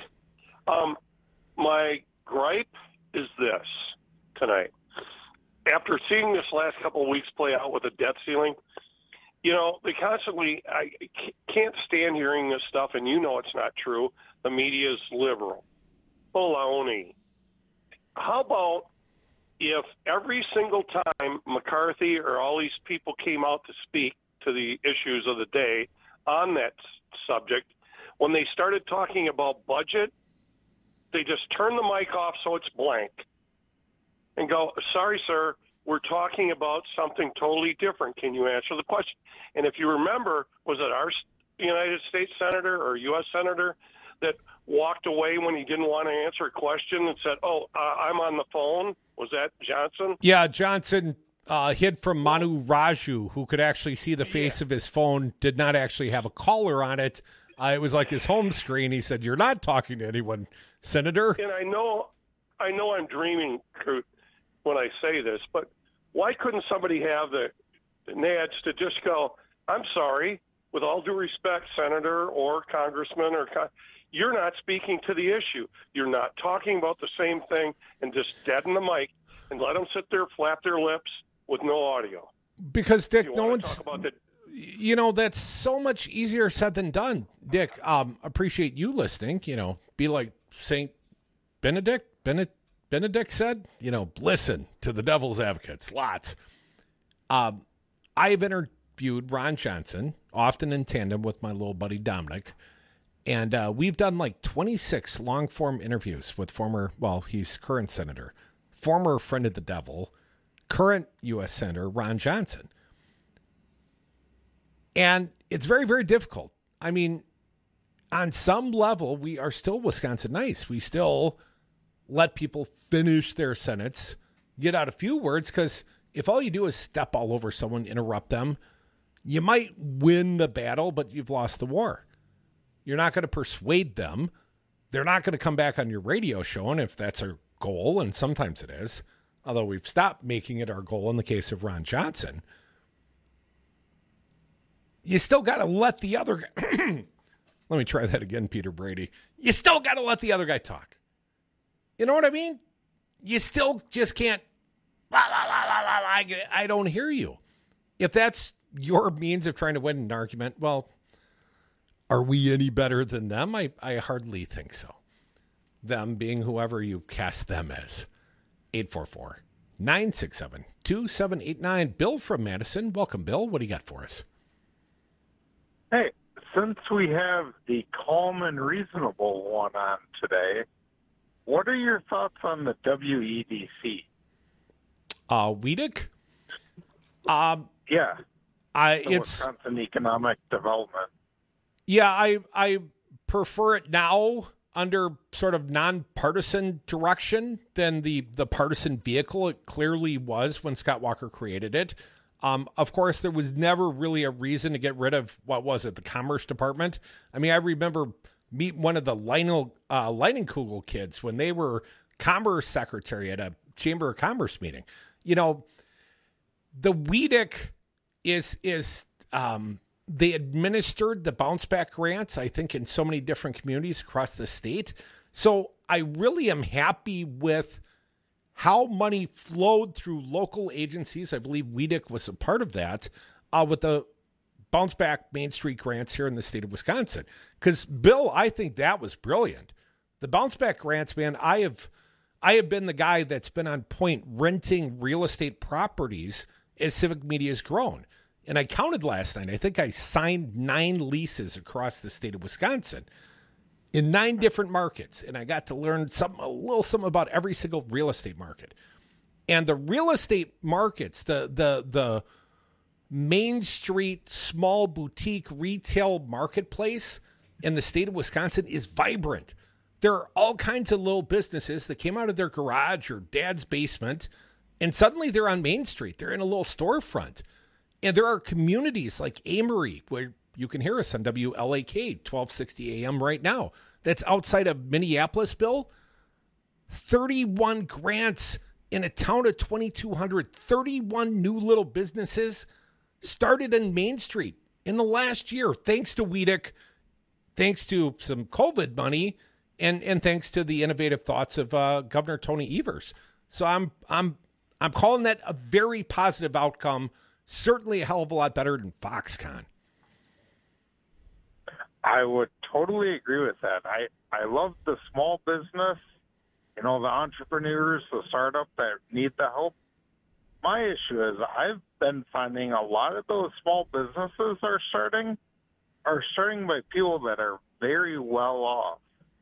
My gripe is this tonight. After seeing this last couple of weeks play out with the debt ceiling, you know, they constantly, I can't stand hearing this stuff, and you know it's not true. The media is liberal. Baloney. How about if every single time McCarthy or all these people came out to speak to the issues of the day on that subject, when they started talking about budget, they just turn the mic off so it's blank and go, sorry, sir, we're talking about something totally different. Can you answer the question? And if you remember, was it our United States Senator or U.S. Senator that walked away when he didn't want to answer a question and said, I'm on the phone? Was that Johnson? Yeah, Johnson hid from Manu Raju, who could actually see the face of his phone, did not actually have a caller on it. It was like his home screen. He said, you're not talking to anyone, Senator. And I know I'm dreaming, Kurt, when I say this, but why couldn't somebody have the nads to just go, I'm sorry, with all due respect, Senator or Congressman, you're not speaking to the issue. You're not talking about the same thing, and just deaden the mic and let them sit there, flap their lips with no audio. Because, Dick, no one's... You know, that's so much easier said than done. Dick, appreciate you listening. You know, be like Saint Benedict said, you know, listen to the devil's advocates, lots. I've interviewed Ron Johnson, often in tandem with my little buddy Dominic, and we've done like 26 long-form interviews with he's current senator, former friend of the devil, current U.S. Senator Ron Johnson. And it's very, very difficult. I mean, on some level, we are still Wisconsin nice. We still let people finish their sentences, get out a few words, because if all you do is step all over someone, interrupt them, you might win the battle, but you've lost the war. You're not going to persuade them. They're not going to come back on your radio show, and if that's our goal, and sometimes it is, although we've stopped making it our goal in the case of Ron Johnson, you still got to let the other guy... Let me try that again, Peter Brady. You still got to let the other guy talk. You know what I mean? You still just can't... I don't hear you. If that's your means of trying to win an argument, well, are we any better than them? I hardly think so. Them being whoever you cast them as. 844-967-2789. Bill from Madison. Welcome, Bill. What do you got for us? Hey, since we have the calm and reasonable one on today, what are your thoughts on the WEDC? WEDC? Yeah. It's Wisconsin Economic Development. Yeah, I prefer it now under sort of nonpartisan direction than the partisan vehicle it clearly was when Scott Walker created it. Of course, there was never really a reason to get rid of, the Commerce Department. I mean, I remember meeting one of the Leinenkugel kids when they were Commerce Secretary at a Chamber of Commerce meeting. You know, the WEDC is they administered the bounce back grants, I think, in so many different communities across the state. So I really am happy with how money flowed through local agencies. I believe WEDC was a part of that with the bounce back Main Street grants here in the state of Wisconsin. Because, Bill, I think that was brilliant. The bounce back grants, man, I have been the guy that's been on point renting real estate properties as Civic Media has grown. And I counted last night. I think I signed 9 leases across the state of Wisconsin in 9 different markets. And I got to learn a little something about every single real estate market. And the real estate markets, the Main Street small boutique retail marketplace in the state of Wisconsin is vibrant. There are all kinds of little businesses that came out of their garage or dad's basement, and suddenly they're on Main Street. They're in a little storefront. And there are communities like Amory, where you can hear us on WLAK 1260 AM right now. That's outside of Minneapolis, Bill. 31 grants in a town of 2,200. 31 new little businesses started in Main Street in the last year, thanks to Weedick, thanks to some COVID money, and thanks to the innovative thoughts of Governor Tony Evers. So I'm calling that a very positive outcome. Certainly a hell of a lot better than Foxconn. I would totally agree with that. I love the small business, the entrepreneurs, the startup that need the help. My issue is I've been finding a lot of those small businesses are starting by people that are very well off.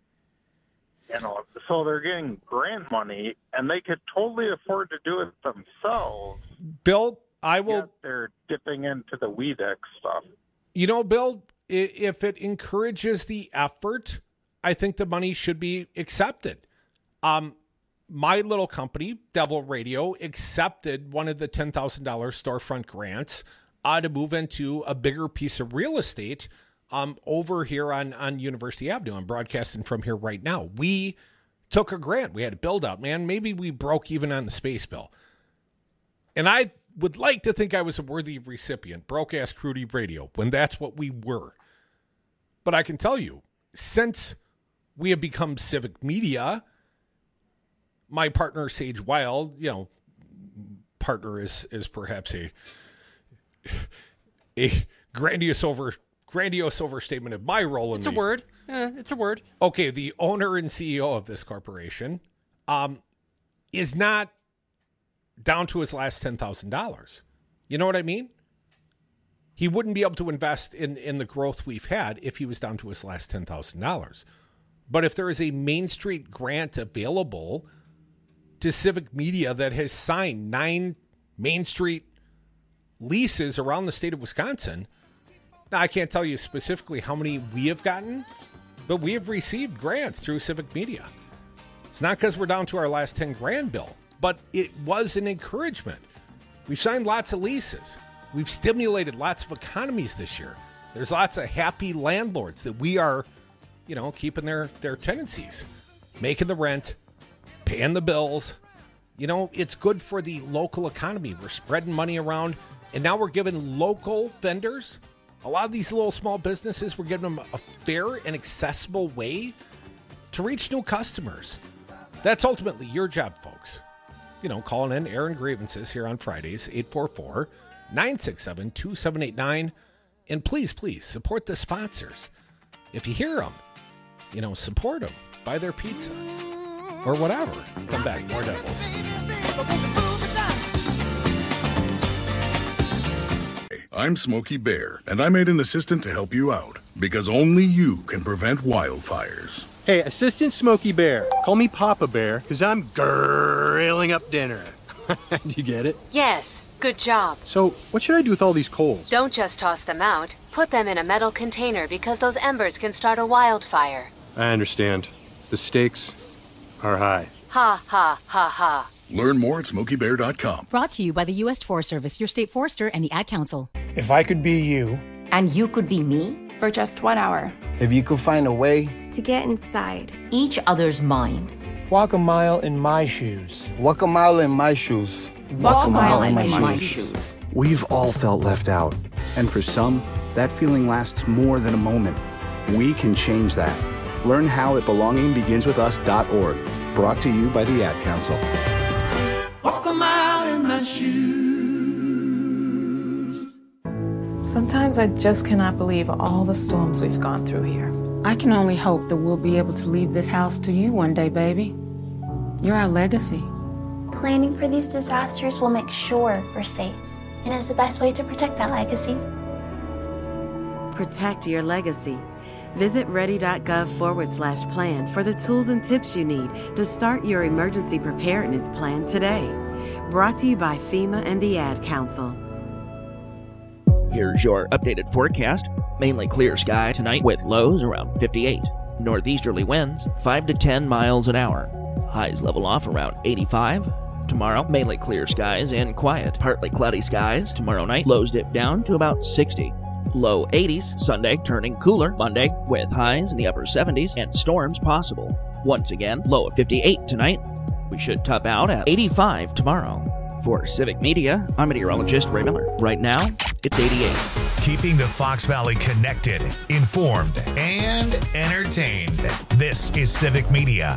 So they're getting grant money, and they could totally afford to do it themselves. Bill, I will... Yet they're dipping into the Weedick stuff. Bill, if it encourages the effort, I think the money should be accepted. My little company, Devil Radio, accepted one of the $10,000 storefront grants to move into a bigger piece of real estate over here on University Avenue. I'm broadcasting from here right now. We took a grant. We had a build out, man. Maybe we broke even on the space bill. And I would like to think I was a worthy recipient, broke-ass Crudy Radio, when that's what we were. But I can tell you, since we have become Civic Media, my partner, Sage Wild, partner is perhaps a grandiose overstatement of my role in It's a word. It's a word. Okay, the owner and CEO of this corporation is not down to his last $10,000. You know what I mean? He wouldn't be able to invest in the growth we've had if he was down to his last $10,000. But if there is a Main Street grant available to Civic Media that has signed 9 Main Street leases around the state of Wisconsin, now I can't tell you specifically how many we have gotten, but we have received grants through Civic Media. It's not because we're down to our last 10 grand, Bill, but it was an encouragement. We've signed lots of leases. We've stimulated lots of economies this year. There's lots of happy landlords that we are, keeping their tenancies, making the rent, paying the bills. It's good for the local economy. We're spreading money around, and now we're giving local vendors, a lot of these little small businesses, we're giving them a fair and accessible way to reach new customers. That's ultimately your job, folks. Calling in Aaron grievances here on Fridays, 844-967-2789. And please, support the sponsors. If you hear them, support them. Buy their pizza or whatever. Come back, more Devils. I'm Smokey Bear, and I made an assistant to help you out, because only you can prevent wildfires. Hey, Assistant Smokey Bear. Call me Papa Bear, because I'm grilling up dinner. Do you get it? Yes, good job. So, what should I do with all these coals? Don't just toss them out. Put them in a metal container, because those embers can start a wildfire. I understand. The stakes are high. Ha, ha, ha, ha. Learn more at SmokeyBear.com. Brought to you by the U.S. Forest Service, your state forester, and the Ad Council. If I could be you. And you could be me? For just 1 hour. If you could find a way. To get inside each other's mind. Walk a mile in my shoes. Walk a mile in my shoes. Walk a mile in my shoes. We've all felt left out. And for some, that feeling lasts more than a moment. We can change that. Learn how at belongingbeginswithus.org. Brought to you by the Ad Council. Walk a mile in my shoes. Sometimes I just cannot believe all the storms we've gone through here. I can only hope that we'll be able to leave this house to you one day, baby. You're our legacy. Planning for these disasters will make sure we're safe, and is the best way to protect that legacy. Protect your legacy. Visit ready.gov/plan for the tools and tips you need to start your emergency preparedness plan today. Brought to you by FEMA and the Ad Council. Here's your updated forecast. Mainly clear sky tonight with lows around 58. Northeasterly winds 5 to 10 miles an hour. Highs level off around 85. Tomorrow, mainly clear skies and quiet. Partly cloudy skies. Tomorrow night, lows dip down to about 60. Low 80s. Sunday, turning cooler. Monday, with highs in the upper 70s and storms possible. Once again, low of 58 tonight. We should top out at 85 tomorrow. For Civic Media, I'm meteorologist Ray Miller. Right now, it's 88. Keeping the Fox Valley connected, informed, and entertained. This is Civic Media.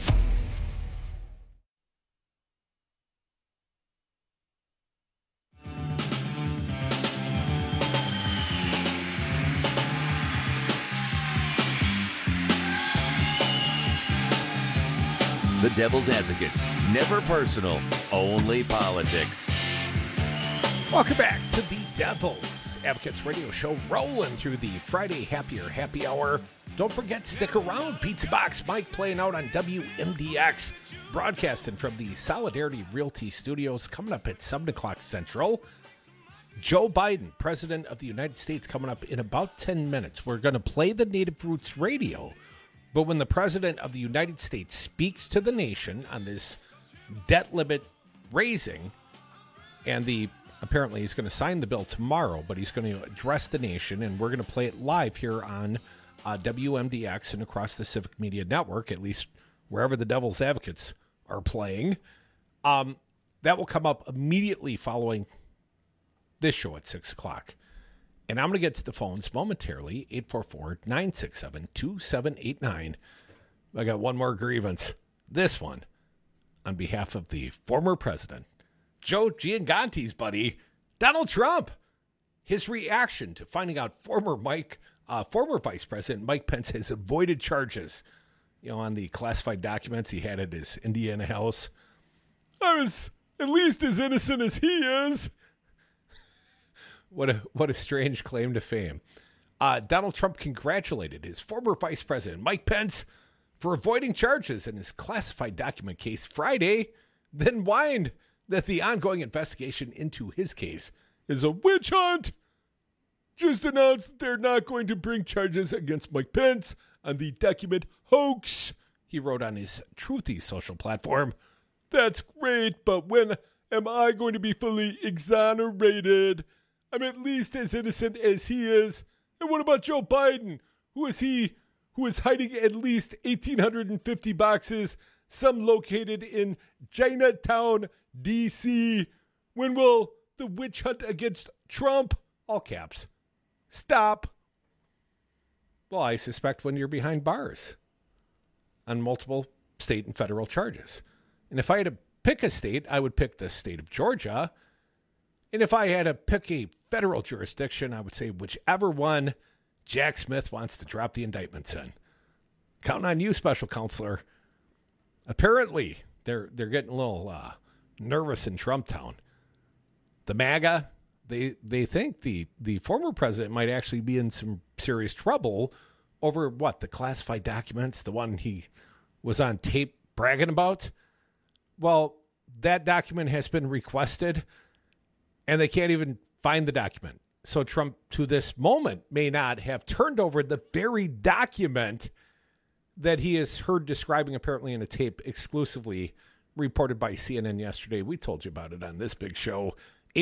The Devil's Advocates. Never personal, only politics. Welcome back to the Devil's Advocates radio show, rolling through the Friday Happier Happy Hour. Don't forget, stick around. Pizza Box Mike playing out on WMDX, broadcasting from the Solidarity Realty Studios, coming up at 7 o'clock Central. Joe Biden, President of the United States, coming up in about 10 minutes. We're going to play the Native Roots radio. But when the President of the United States speaks to the nation on this debt limit raising, and apparently he's going to sign the bill tomorrow, but he's going to address the nation, and we're going to play it live here on WMDX and across the Civic Media Network, at least wherever the Devil's Advocates are playing. That will come up immediately following this show at 6 o'clock. And I'm going to get to the phones momentarily, 844-967-2789. I got one more grievance. This one on behalf of the former president, Joe Gianganti's buddy, Donald Trump. His reaction to finding out former Vice President Mike Pence has avoided charges, on the classified documents he had at his Indiana house. I was at least as innocent as he is. What a strange claim to fame. Donald Trump congratulated his former Vice President Mike Pence for avoiding charges in his classified document case Friday, then whined that the ongoing investigation into his case is a witch hunt. Just announced that they're not going to bring charges against Mike Pence on the document hoax, he wrote on his Truthy social platform. That's great, but when am I going to be fully exonerated? I'm at least as innocent as he is. And what about Joe Biden? Who is hiding at least 1,850 boxes, some located in Chinatown, D.C.? When will the witch hunt against Trump, all caps, stop? Well, I suspect when you're behind bars on multiple state and federal charges. And if I had to pick a state, I would pick the state of Georgia. And if I had to pick a federal jurisdiction, I would say whichever one Jack Smith wants to drop the indictments in. Counting on you, special counselor. Apparently, they're getting a little nervous in Trump Town. The MAGA, they think the former president might actually be in some serious trouble over the classified documents, the one he was on tape bragging about. Well, that document has been requested, and they can't even find the document. So Trump, to this moment, may not have turned over the very document that he has heard describing apparently in a tape exclusively reported by CNN yesterday. We told you about it on this big show.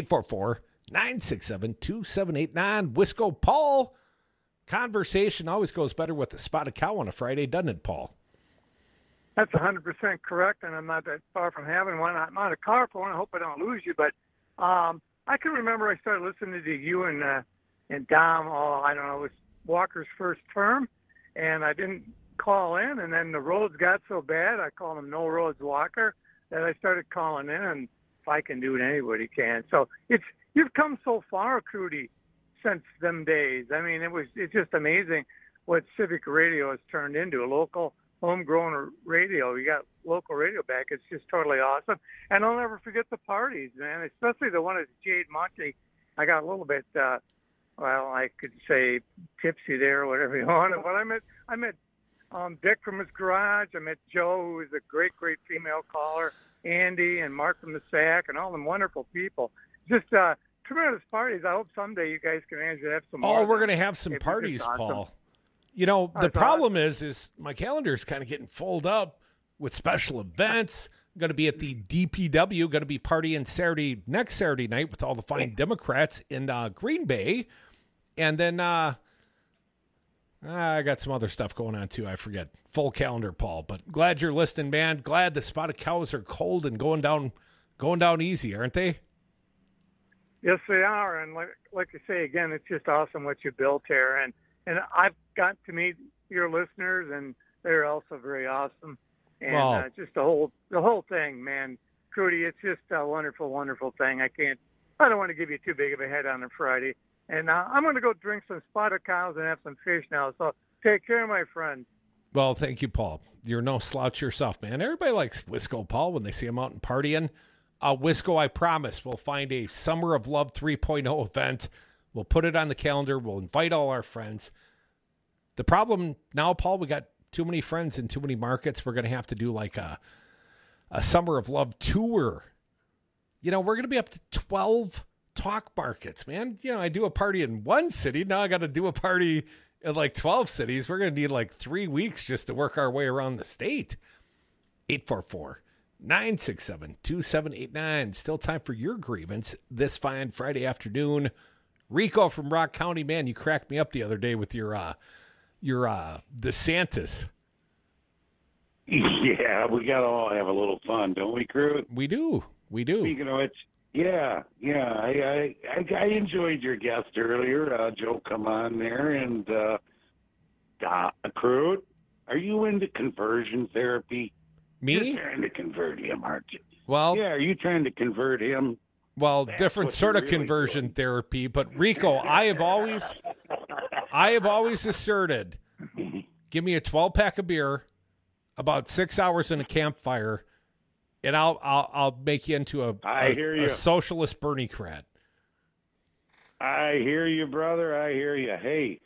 844-967-2789. Wisco Paul. Conversation always goes better with the spotted cow on a Friday, doesn't it, Paul? That's 100% correct, and I'm not that far from having one. I'm on a car phone. I hope I don't lose you, but I can remember I started listening to you and Dom, it was Walker's first term, and I didn't call in, and then the roads got so bad, I called him No Roads Walker, that I started calling in, and if I can do it, anybody can. So you've come so far, Crudy, since them days. I mean, it's just amazing what Civic Radio has turned into, a local homegrown radio. You got local radio back. It's just totally awesome. And I'll never forget the parties, man, especially the one at Jade Monte. I got a little bit, I could say tipsy there or whatever you want. But I met Dick from his garage. I met Joe, who was a great, great female caller, Andy and Mark from the SAC, and all them wonderful people. Just tremendous parties. I hope someday you guys can manage to have some more. Oh, we're going to have some parties, awesome. Paul. You know, the problem is my calendar is kind of getting full up with special events. I'm going to be at the DPW, going to be partying next Saturday night with all the fine Democrats in Green Bay. And then I got some other stuff going on too. I forget. Full calendar, Paul. But glad you're listening, man. Glad the spotted cows are cold and going down easy, aren't they? Yes, they are. And like I say, again, it's just awesome what you built here. And I've got to meet your listeners, and they're also very awesome. And just the whole thing, man. Trudy, it's just a wonderful, wonderful thing. I don't want to give you too big of a head on a Friday. And I'm going to go drink some spotted cows and have some fish now. So take care, my friend. Well, thank you, Paul. You're no slouch yourself, man. Everybody likes Wisco, Paul, when they see him out and partying. Wisco, I promise, we'll find a Summer of Love 3.0 event. We'll put it on the calendar. We'll invite all our friends. The problem now, Paul, we got too many friends in too many markets. We're going to have to do like a Summer of Love tour. You know, we're going to be up to 12 talk markets, man. You know, I do a party in one city. Now I got to do a party in like 12 cities. We're going to need like 3 weeks just to work our way around the state. 844-967-2789. Still time for your grievance this fine Friday afternoon. Rico from Rock County, man, you cracked me up the other day with your DeSantis. Yeah, we got to all have a little fun, don't we, Crew? We do. Speaking of which, I enjoyed your guest earlier, Joe. Come on there, and Crew, are you into conversion therapy? Me? You're trying to convert him, aren't you? Well, yeah. Are you trying to convert him? Well, different sort of conversion therapy, but Rico, I have always asserted, give me a 12-pack of beer, about 6 hours in a campfire, and I'll make you into a socialist Bernie-crat. I hear you, brother. I hear you. Hey,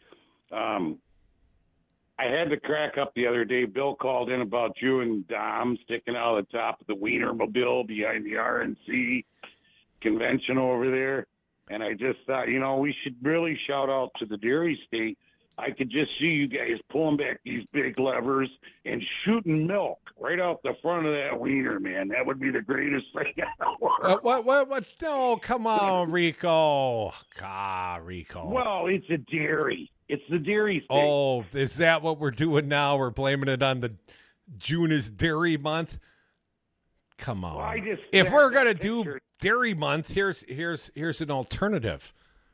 I had to crack up the other day. Bill called in about you and Dom sticking out of the top of the Wienermobile behind the RNC convention over there. And I just thought, we should really shout out to the dairy state. I could just see you guys pulling back these big levers and shooting milk right out the front of that wiener, man. That would be the greatest thing in the world. What? No, come on, Rico. Rico. Well, it's a dairy. It's the dairy state. Oh, is that what we're doing now? We're blaming it on the June is Dairy Month. Come on. Well, if we're going to do Dairy Month, here's an alternative.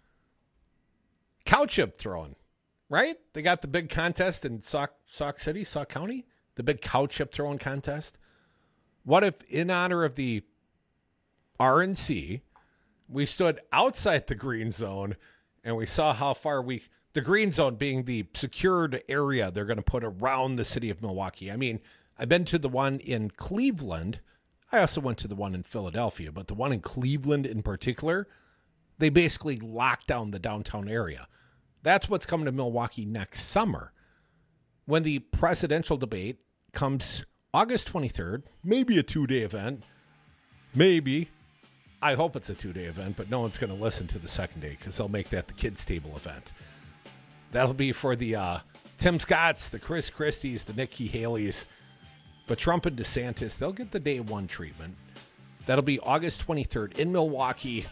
Cow chip throwing, right? They got the big contest in Sauk County, the big cow chip throwing contest. What if, in honor of the RNC, we stood outside the green zone and we saw how far the green zone being the secured area they're going to put around the city of Milwaukee. I mean, I've been to the one in Cleveland. I also went to the one in Philadelphia, but the one in Cleveland in particular, they basically locked down the downtown area. That's what's coming to Milwaukee next summer. When the presidential debate comes August 23rd, maybe a 2-day event. Maybe. I hope it's a 2-day event, but no one's going to listen to the second day because they'll make that the kids' table event. That'll be for the Tim Scotts, the Chris Christies, the Nikki Haleys. But Trump and DeSantis, they'll get the day one treatment. That'll be August 23rd in Milwaukee.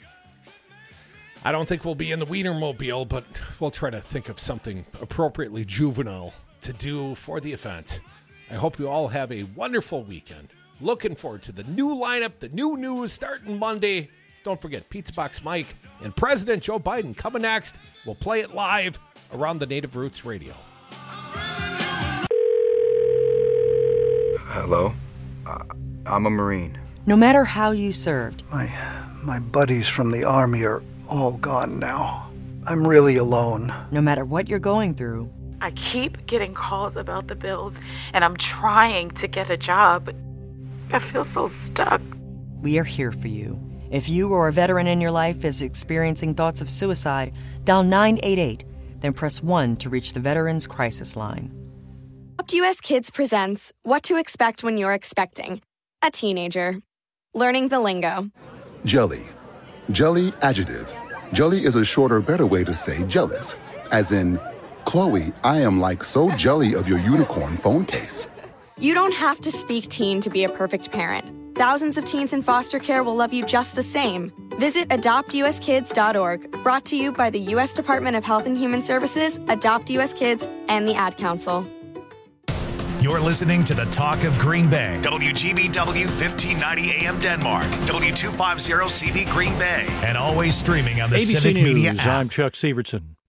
I don't think we'll be in the Wienermobile, but we'll try to think of something appropriately juvenile to do for the event. I hope you all have a wonderful weekend. Looking forward to the new lineup, the new news starting Monday. Don't forget Pizza Box Mike and President Joe Biden coming next. We'll play it live around the Native Roots Radio. Hello? I'm a Marine. No matter how you served. My buddies from the Army are all gone now. I'm really alone. No matter what you're going through. I keep getting calls about the bills, and I'm trying to get a job, but I feel so stuck. We are here for you. If you or a veteran in your life is experiencing thoughts of suicide, dial 988, then press 1 to reach the Veterans Crisis Line. Adopt US Kids presents What to Expect When You're Expecting a Teenager. Learning the lingo. Jelly. Jelly adjective. Jelly is a shorter, better way to say jealous, as in Chloe, I am like so jelly of your unicorn phone case. You don't have to speak teen to be a perfect parent. Thousands of teens in foster care will love you just the same. Visit adoptuskids.org, brought to you by the U.S. Department of Health and Human Services, Adopt U.S. Kids, and the Ad Council. You're listening to the Talk of Green Bay. WGBW 1590 AM Denmark. W250 CV Green Bay. And always streaming on the ABC Civic News, Media app. I'm Chuck Severson.